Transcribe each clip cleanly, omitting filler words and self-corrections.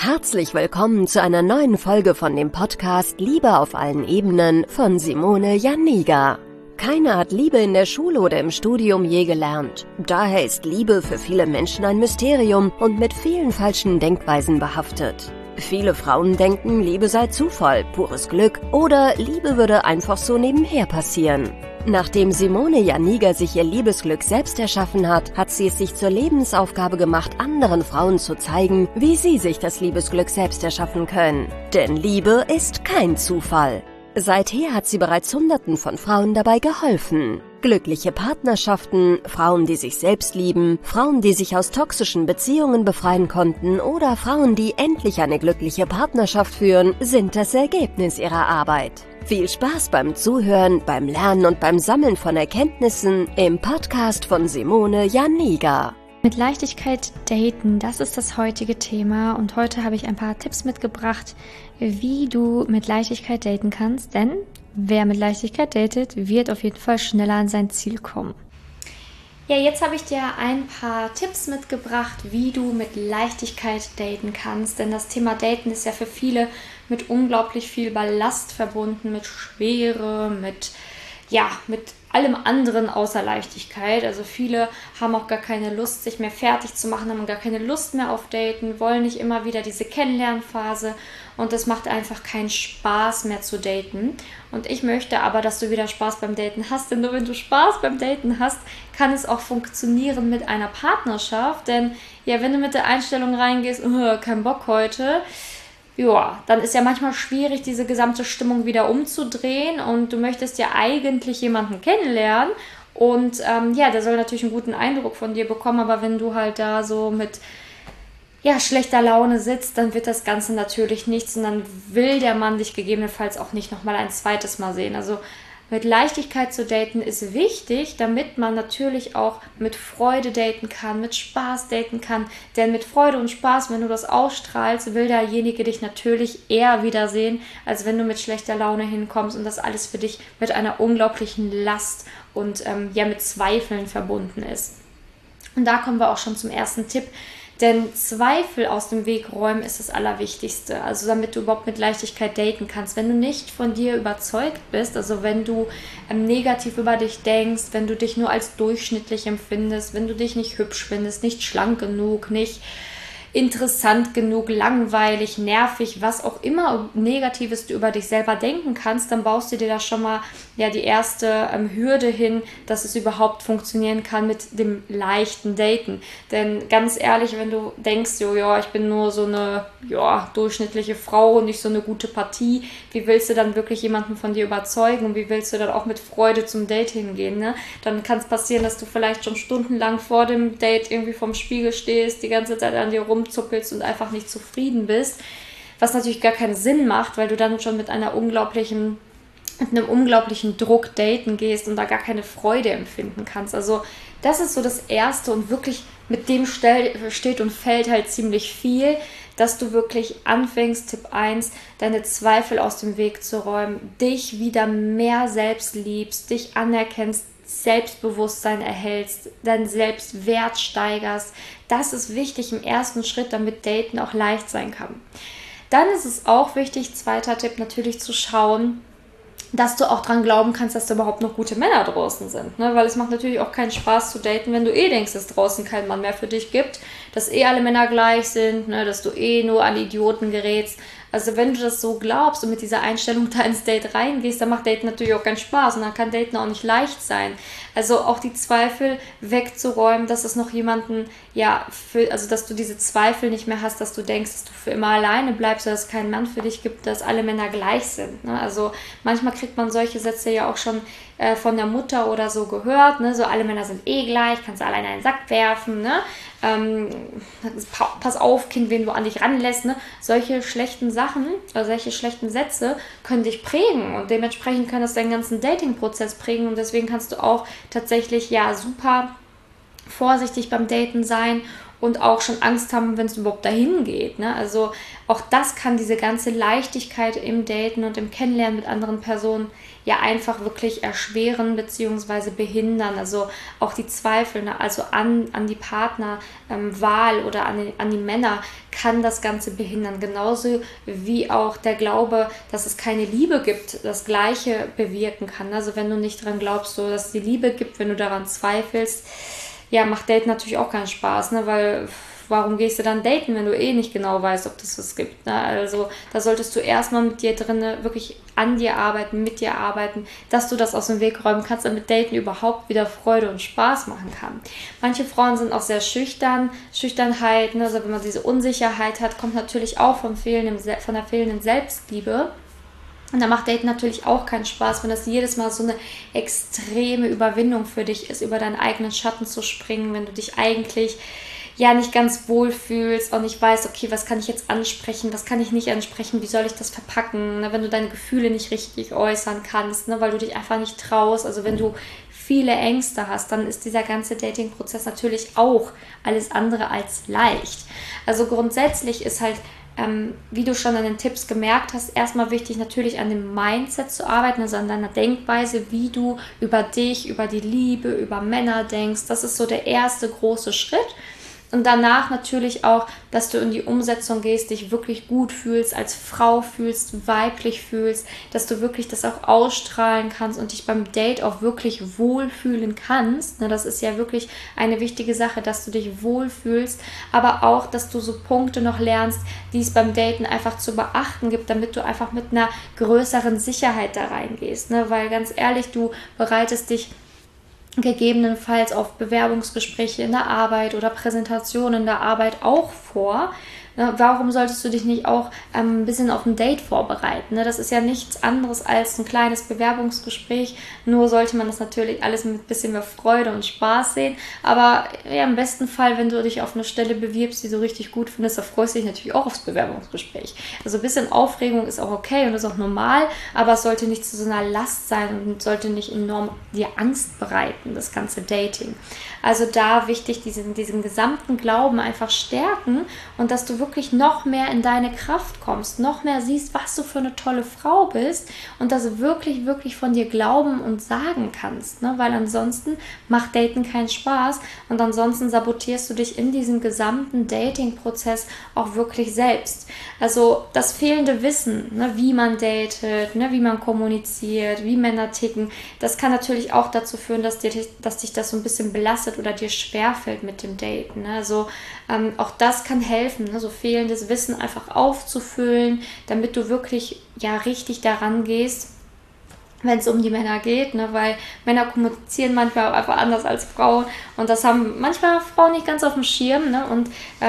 Herzlich willkommen zu einer neuen Folge von dem Podcast Liebe auf allen Ebenen von Simone Janiga. Keiner hat Liebe in der Schule oder im Studium je gelernt. Daher ist Liebe für viele Menschen ein Mysterium und mit vielen falschen Denkweisen behaftet. Viele Frauen denken, Liebe sei Zufall, pures Glück oder Liebe würde einfach so nebenher passieren. Nachdem Simone Janiga sich ihr Liebesglück selbst erschaffen hat, hat sie es sich zur Lebensaufgabe gemacht, anderen Frauen zu zeigen, wie sie sich das Liebesglück selbst erschaffen können. Denn Liebe ist kein Zufall. Seither hat sie bereits Hunderten von Frauen dabei geholfen. Glückliche Partnerschaften, Frauen, die sich selbst lieben, Frauen, die sich aus toxischen Beziehungen befreien konnten oder Frauen, die endlich eine glückliche Partnerschaft führen, sind das Ergebnis ihrer Arbeit. Viel Spaß beim Zuhören, beim Lernen und beim Sammeln von Erkenntnissen im Podcast von Simone Janiga. Mit Leichtigkeit daten, das ist das heutige Thema und heute habe ich ein paar Tipps mitgebracht, wie du mit Leichtigkeit daten kannst, denn wer mit Leichtigkeit datet, wird auf jeden Fall schneller an sein Ziel kommen. Ja, jetzt habe ich dir ein paar Tipps mitgebracht, wie du mit Leichtigkeit daten kannst, denn das Thema Daten ist ja für viele mit unglaublich viel Ballast verbunden, mit Schwere, mit allem anderen außer Leichtigkeit. Also viele haben auch gar keine Lust, sich mehr fertig zu machen, haben gar keine Lust mehr auf Daten, wollen nicht immer wieder diese Kennenlernphase und es macht einfach keinen Spaß mehr zu daten. Und ich möchte aber, dass du wieder Spaß beim Daten hast, denn nur wenn du Spaß beim Daten hast, kann es auch funktionieren mit einer Partnerschaft. Denn ja, wenn du mit der Einstellung reingehst, kein Bock heute, ja, dann ist ja manchmal schwierig, diese gesamte Stimmung wieder umzudrehen und du möchtest ja eigentlich jemanden kennenlernen und der soll natürlich einen guten Eindruck von dir bekommen, aber wenn du halt da so mit schlechter Laune sitzt, dann wird das Ganze natürlich nichts und dann will der Mann dich gegebenenfalls auch nicht nochmal ein zweites Mal sehen. Also mit Leichtigkeit zu daten ist wichtig, damit man natürlich auch mit Freude daten kann, mit Spaß daten kann. Denn mit Freude und Spaß, wenn du das ausstrahlst, will derjenige dich natürlich eher wiedersehen, als wenn du mit schlechter Laune hinkommst und das alles für dich mit einer unglaublichen Last und mit Zweifeln verbunden ist. Und da kommen wir auch schon zum ersten Tipp. Denn Zweifel aus dem Weg räumen ist das Allerwichtigste, also damit du überhaupt mit Leichtigkeit daten kannst. Wenn du nicht von dir überzeugt bist, also wenn du negativ über dich denkst, wenn du dich nur als durchschnittlich empfindest, wenn du dich nicht hübsch findest, nicht schlank genug, nicht interessant genug, langweilig, nervig, was auch immer Negatives du über dich selber denken kannst, dann baust du dir da schon mal die erste Hürde hin, dass es überhaupt funktionieren kann mit dem leichten Daten. Denn ganz ehrlich, wenn du denkst, ich bin nur so eine durchschnittliche Frau und nicht so eine gute Partie, wie willst du dann wirklich jemanden von dir überzeugen und wie willst du dann auch mit Freude zum Date hingehen? Ne? Dann kann es passieren, dass du vielleicht schon stundenlang vor dem Date irgendwie vorm Spiegel stehst, die ganze Zeit an dir rumzuppelst und einfach nicht zufrieden bist, was natürlich gar keinen Sinn macht, weil du dann schon mit einem unglaublichen Druck daten gehst und da gar keine Freude empfinden kannst. Also das ist so das Erste und wirklich mit dem steht und fällt halt ziemlich viel, dass du wirklich anfängst, Tipp 1, deine Zweifel aus dem Weg zu räumen, dich wieder mehr selbst liebst, dich anerkennst, Selbstbewusstsein erhältst, deinen Selbstwert steigerst. Das ist wichtig im ersten Schritt, damit Daten auch leicht sein kann. Dann ist es auch wichtig, zweiter Tipp natürlich zu schauen, dass du auch dran glauben kannst, dass da überhaupt noch gute Männer draußen sind. Ne? Weil es macht natürlich auch keinen Spaß zu daten, wenn du denkst, dass draußen kein Mann mehr für dich gibt, dass alle Männer gleich sind, ne? Dass du nur an Idioten gerätst. Also wenn du das so glaubst und mit dieser Einstellung da ins Date reingehst, dann macht Daten natürlich auch keinen Spaß und dann kann Daten auch nicht leicht sein. Also auch die Zweifel wegzuräumen, dass es noch jemanden, dass du diese Zweifel nicht mehr hast, dass du denkst, dass du für immer alleine bleibst oder dass es keinen Mann für dich gibt, dass alle Männer gleich sind. Ne? Also manchmal kriegt man solche Sätze ja auch schon von der Mutter oder so gehört, ne? So alle Männer sind gleich, kannst du alle in einen Sack werfen, ne? Pass auf, Kind, wen du an dich ranlässt, ne? Solche schlechten Sachen oder solche schlechten Sätze können dich prägen und dementsprechend kann das deinen ganzen Dating-Prozess prägen und deswegen kannst du auch tatsächlich super vorsichtig beim Daten sein und auch schon Angst haben, wenn es überhaupt dahin geht. Ne? Also auch das kann diese ganze Leichtigkeit im Daten und im Kennenlernen mit anderen Personen ja einfach wirklich erschweren bzw. behindern. Also auch die Zweifel, ne? Also an die Partnerwahl oder an die Männer kann das Ganze behindern. Genauso wie auch der Glaube, dass es keine Liebe gibt, das Gleiche bewirken kann. Also wenn du nicht daran glaubst, so, dass es die Liebe gibt, wenn du daran zweifelst, ja, macht Daten natürlich auch keinen Spaß, ne? Weil warum gehst du dann daten, wenn du eh nicht genau weißt, ob das was gibt, ne? Also da solltest du erstmal mit dir drin wirklich an dir arbeiten, mit dir arbeiten, dass du das aus dem Weg räumen kannst, damit Daten überhaupt wieder Freude und Spaß machen kann. Manche Frauen sind auch sehr schüchtern. Schüchternheit, ne? Also wenn man diese Unsicherheit hat, kommt natürlich auch von der fehlenden Selbstliebe. Und da macht Daten natürlich auch keinen Spaß, wenn das jedes Mal so eine extreme Überwindung für dich ist, über deinen eigenen Schatten zu springen, wenn du dich eigentlich ja nicht ganz wohl fühlst und nicht weißt, okay, was kann ich jetzt ansprechen, was kann ich nicht ansprechen, wie soll ich das verpacken, ne? Wenn du deine Gefühle nicht richtig äußern kannst, ne? Weil du dich einfach nicht traust, also wenn du viele Ängste hast, dann ist dieser ganze Dating-Prozess natürlich auch alles andere als leicht. Also grundsätzlich ist halt wie du schon an den Tipps gemerkt hast, erstmal wichtig natürlich an dem Mindset zu arbeiten, also an deiner Denkweise, wie du über dich, über die Liebe, über Männer denkst. Das ist so der erste große Schritt. Und danach natürlich auch, dass du in die Umsetzung gehst, dich wirklich gut fühlst, als Frau fühlst, weiblich fühlst, dass du wirklich das auch ausstrahlen kannst und dich beim Date auch wirklich wohlfühlen kannst. Das ist ja wirklich eine wichtige Sache, dass du dich wohlfühlst, aber auch, dass du so Punkte noch lernst, die es beim Daten einfach zu beachten gibt, damit du einfach mit einer größeren Sicherheit da reingehst. Weil ganz ehrlich, du bereitest dich gegebenenfalls auf Bewerbungsgespräche in der Arbeit oder Präsentationen in der Arbeit auch vor. Warum solltest du dich nicht auch ein bisschen auf ein Date vorbereiten? Das ist ja nichts anderes als ein kleines Bewerbungsgespräch, nur sollte man das natürlich alles mit ein bisschen mehr Freude und Spaß sehen, aber ja, im besten Fall, wenn du dich auf eine Stelle bewirbst, die du richtig gut findest, da freust du dich natürlich auch aufs Bewerbungsgespräch. Also ein bisschen Aufregung ist auch okay und ist auch normal, aber es sollte nicht zu so einer Last sein und sollte nicht enorm dir Angst bereiten, das ganze Dating. Also da wichtig, diesen gesamten Glauben einfach stärken und dass du wirklich noch mehr in deine Kraft kommst, noch mehr siehst, was du für eine tolle Frau bist und das wirklich, wirklich von dir glauben und sagen kannst, ne? Weil ansonsten macht Daten keinen Spaß und ansonsten sabotierst du dich in diesem gesamten Dating-Prozess auch wirklich selbst. Also das fehlende Wissen, ne, wie man datet, ne, wie man kommuniziert, wie Männer ticken, das kann natürlich auch dazu führen, dass dich das so ein bisschen belastet oder dir schwerfällt mit dem Daten. Ne? Also auch das kann helfen, ne? So fehlendes Wissen einfach aufzufüllen, damit du wirklich ja richtig daran gehst, wenn es um die Männer geht, ne? Weil Männer kommunizieren manchmal auch einfach anders als Frauen und das haben manchmal Frauen nicht ganz auf dem Schirm, ne? Und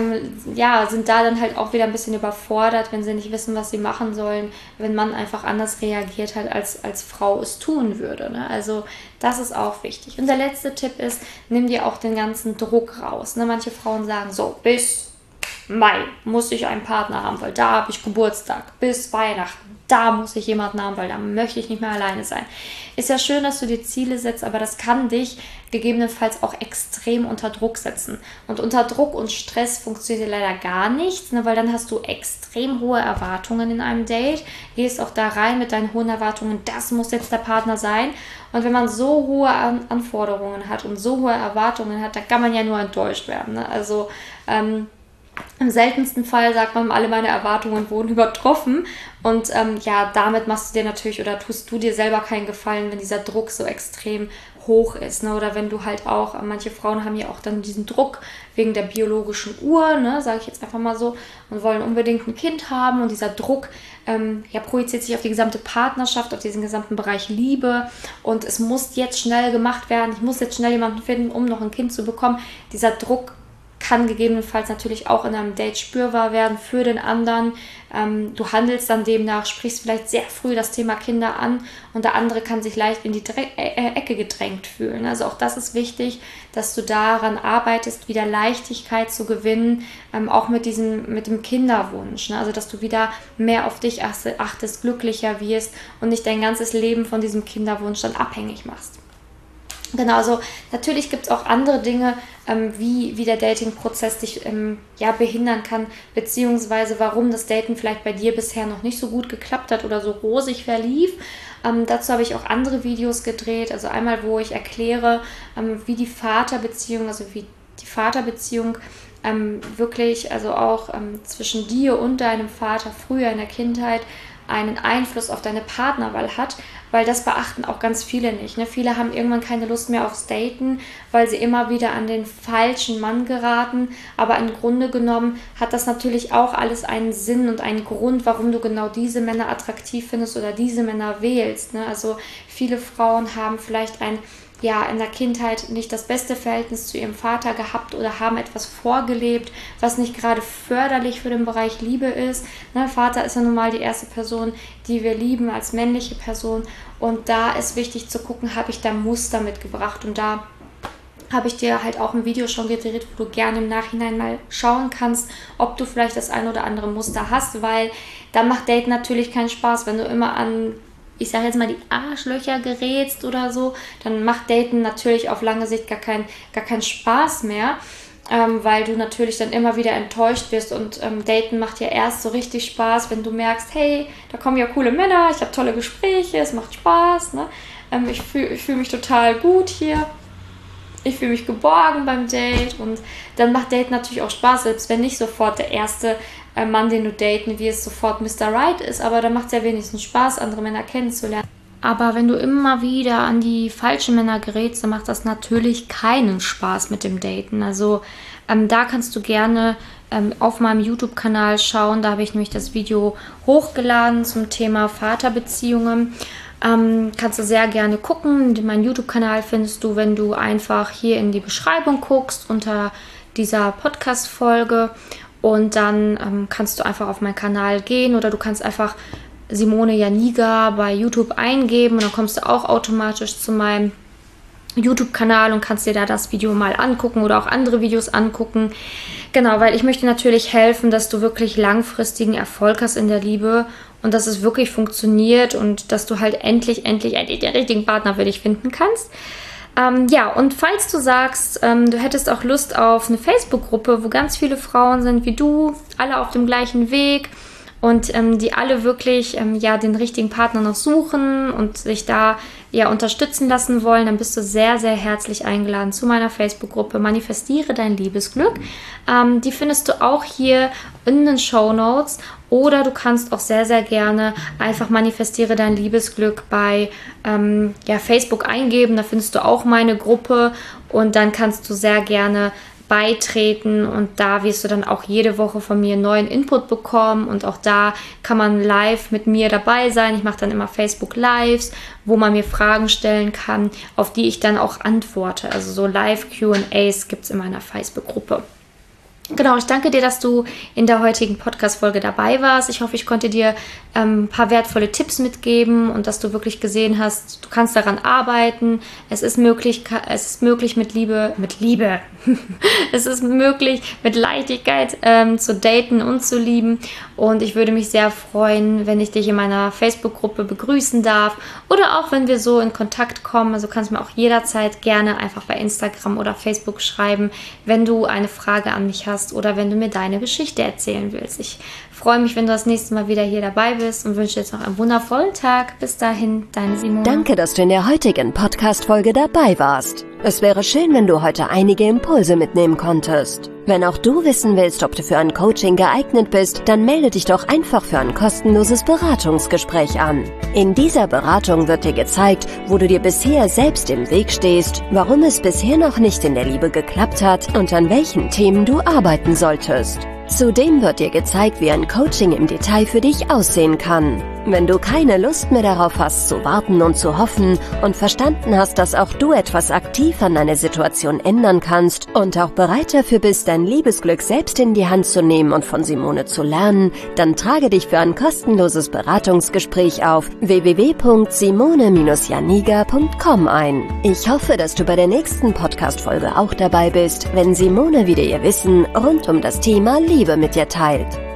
ja, sind da dann halt auch wieder ein bisschen überfordert, wenn sie nicht wissen, was sie machen sollen, wenn man einfach anders reagiert halt, als Frau es tun würde, ne? Also das ist auch wichtig. Und der letzte Tipp ist, nimm dir auch den ganzen Druck raus, ne? Manche Frauen sagen so, bis Mai muss ich einen Partner haben, weil da habe ich Geburtstag, bis Weihnachten, da muss ich jemanden haben, weil da möchte ich nicht mehr alleine sein. Ist ja schön, dass du dir Ziele setzt, aber das kann dich gegebenenfalls auch extrem unter Druck setzen. Und unter Druck und Stress funktioniert leider gar nichts, ne, weil dann hast du extrem hohe Erwartungen in einem Date, gehst auch da rein mit deinen hohen Erwartungen, das muss jetzt der Partner sein. Und wenn man so hohe Anforderungen hat und so hohe Erwartungen hat, dann kann man ja nur enttäuscht werden. Ne? Also im seltensten Fall sagt man, alle meine Erwartungen wurden übertroffen und ja, damit machst du dir natürlich oder tust du dir selber keinen Gefallen, wenn dieser Druck so extrem hoch ist, ne? Oder wenn du halt auch, manche Frauen haben ja auch dann diesen Druck wegen der biologischen Uhr, ne, sage ich jetzt einfach mal so, und wollen unbedingt ein Kind haben und dieser Druck ja, projiziert sich auf die gesamte Partnerschaft, auf diesen gesamten Bereich Liebe und es muss jetzt schnell gemacht werden, ich muss jetzt schnell jemanden finden, um noch ein Kind zu bekommen. Dieser Druck kann gegebenenfalls natürlich auch in einem Date spürbar werden für den anderen. Du handelst dann demnach, sprichst vielleicht sehr früh das Thema Kinder an und der andere kann sich leicht in die Ecke gedrängt fühlen. Also auch das ist wichtig, dass du daran arbeitest, wieder Leichtigkeit zu gewinnen, auch mit dem Kinderwunsch. Ne? Also dass du wieder mehr auf dich achtest, glücklicher wirst und nicht dein ganzes Leben von diesem Kinderwunsch dann abhängig machst. Genau, also natürlich gibt es auch andere Dinge, wie der Dating-Prozess dich behindern kann, beziehungsweise warum das Daten vielleicht bei dir bisher noch nicht so gut geklappt hat oder so rosig verlief. Dazu habe ich auch andere Videos gedreht, also einmal, wo ich erkläre, wie die Vaterbeziehung wirklich, also auch zwischen dir und deinem Vater früher in der Kindheit einen Einfluss auf deine Partnerwahl hat, weil das beachten auch ganz viele nicht. Ne? Viele haben irgendwann keine Lust mehr aufs Daten, weil sie immer wieder an den falschen Mann geraten. Aber im Grunde genommen hat das natürlich auch alles einen Sinn und einen Grund, warum du genau diese Männer attraktiv findest oder diese Männer wählst. Ne? Also viele Frauen haben vielleicht in der Kindheit nicht das beste Verhältnis zu ihrem Vater gehabt oder haben etwas vorgelebt, was nicht gerade förderlich für den Bereich Liebe ist. Ne, Vater ist ja nun mal die erste Person, die wir lieben als männliche Person. Und da ist wichtig zu gucken, habe ich da Muster mitgebracht. Und da habe ich dir halt auch ein Video schon gedreht, wo du gerne im Nachhinein mal schauen kannst, ob du vielleicht das ein oder andere Muster hast, weil dann macht Date natürlich keinen Spaß, wenn du immer an, ich sage jetzt mal, die Arschlöcher gerätst oder so, dann macht Daten natürlich auf lange Sicht gar keinen Spaß mehr, weil du natürlich dann immer wieder enttäuscht wirst und Daten macht ja erst so richtig Spaß, wenn du merkst, hey, da kommen ja coole Männer, ich habe tolle Gespräche, es macht Spaß, ne? Ich fühl mich total gut hier, ich fühle mich geborgen beim Date und dann macht Date natürlich auch Spaß, selbst wenn nicht sofort der erste Mann, den du daten wirst, sofort Mr. Right ist, aber dann macht es ja wenigstens Spaß, andere Männer kennenzulernen. Aber wenn du immer wieder an die falschen Männer gerätst, dann macht das natürlich keinen Spaß mit dem Daten. Also da kannst du gerne auf meinem YouTube-Kanal schauen, da habe ich nämlich das Video hochgeladen zum Thema Vaterbeziehungen. Kannst du sehr gerne gucken. Meinen YouTube-Kanal findest du, wenn du einfach hier in die Beschreibung guckst unter dieser Podcast-Folge. Und dann kannst du einfach auf meinen Kanal gehen oder du kannst einfach Simone Janiga bei YouTube eingeben und dann kommst du auch automatisch zu meinem YouTube-Kanal und kannst dir da das Video mal angucken oder auch andere Videos angucken. Genau, weil ich möchte natürlich helfen, dass du wirklich langfristigen Erfolg hast in der Liebe und dass es wirklich funktioniert und dass du halt endlich den richtigen Partner für dich finden kannst. Und falls du sagst, du hättest auch Lust auf eine Facebook-Gruppe, wo ganz viele Frauen sind wie du, alle auf dem gleichen Weg und die alle wirklich den richtigen Partner noch suchen und sich da unterstützen lassen wollen, dann bist du sehr, sehr herzlich eingeladen zu meiner Facebook-Gruppe Manifestiere dein Liebesglück. Die findest du auch hier in den Shownotes oder du kannst auch sehr, sehr gerne einfach Manifestiere dein Liebesglück bei Facebook eingeben. Da findest du auch meine Gruppe und dann kannst du sehr gerne beitreten und da wirst du dann auch jede Woche von mir neuen Input bekommen und auch da kann man live mit mir dabei sein. Ich mache dann immer Facebook Lives, wo man mir Fragen stellen kann, auf die ich dann auch antworte. Also so Live Q&As gibt es in meiner Facebook-Gruppe. Genau, ich danke dir, dass du in der heutigen Podcast-Folge dabei warst. Ich hoffe, ich konnte dir ein paar wertvolle Tipps mitgeben und dass du wirklich gesehen hast, du kannst daran arbeiten. Es ist möglich mit Liebe. Es ist möglich, mit Leichtigkeit zu daten und zu lieben. Und ich würde mich sehr freuen, wenn ich dich in meiner Facebook-Gruppe begrüßen darf oder auch, wenn wir so in Kontakt kommen. Also kannst du mir auch jederzeit gerne einfach bei Instagram oder Facebook schreiben, wenn du eine Frage an mich hast oder wenn du mir deine Geschichte erzählen willst. Ich freue mich, wenn du das nächste Mal wieder hier dabei bist und wünsche dir jetzt noch einen wundervollen Tag. Bis dahin, deine Simone. Danke, dass du in der heutigen Podcast-Folge dabei warst. Es wäre schön, wenn du heute einige Impulse mitnehmen konntest. Wenn auch du wissen willst, ob du für ein Coaching geeignet bist, dann melde dich doch einfach für ein kostenloses Beratungsgespräch an. In dieser Beratung wird dir gezeigt, wo du dir bisher selbst im Weg stehst, warum es bisher noch nicht in der Liebe geklappt hat und an welchen Themen du arbeiten solltest. Zudem wird dir gezeigt, wie ein Coaching im Detail für dich aussehen kann. Wenn du keine Lust mehr darauf hast, zu warten und zu hoffen und verstanden hast, dass auch du etwas aktiv an deiner Situation ändern kannst und auch bereit dafür bist, dein Liebesglück selbst in die Hand zu nehmen und von Simone zu lernen, dann trage dich für ein kostenloses Beratungsgespräch auf www.simone-janiga.com ein. Ich hoffe, dass du bei der nächsten Podcast-Folge auch dabei bist, wenn Simone wieder ihr Wissen rund um das Thema Liebe mit dir teilt.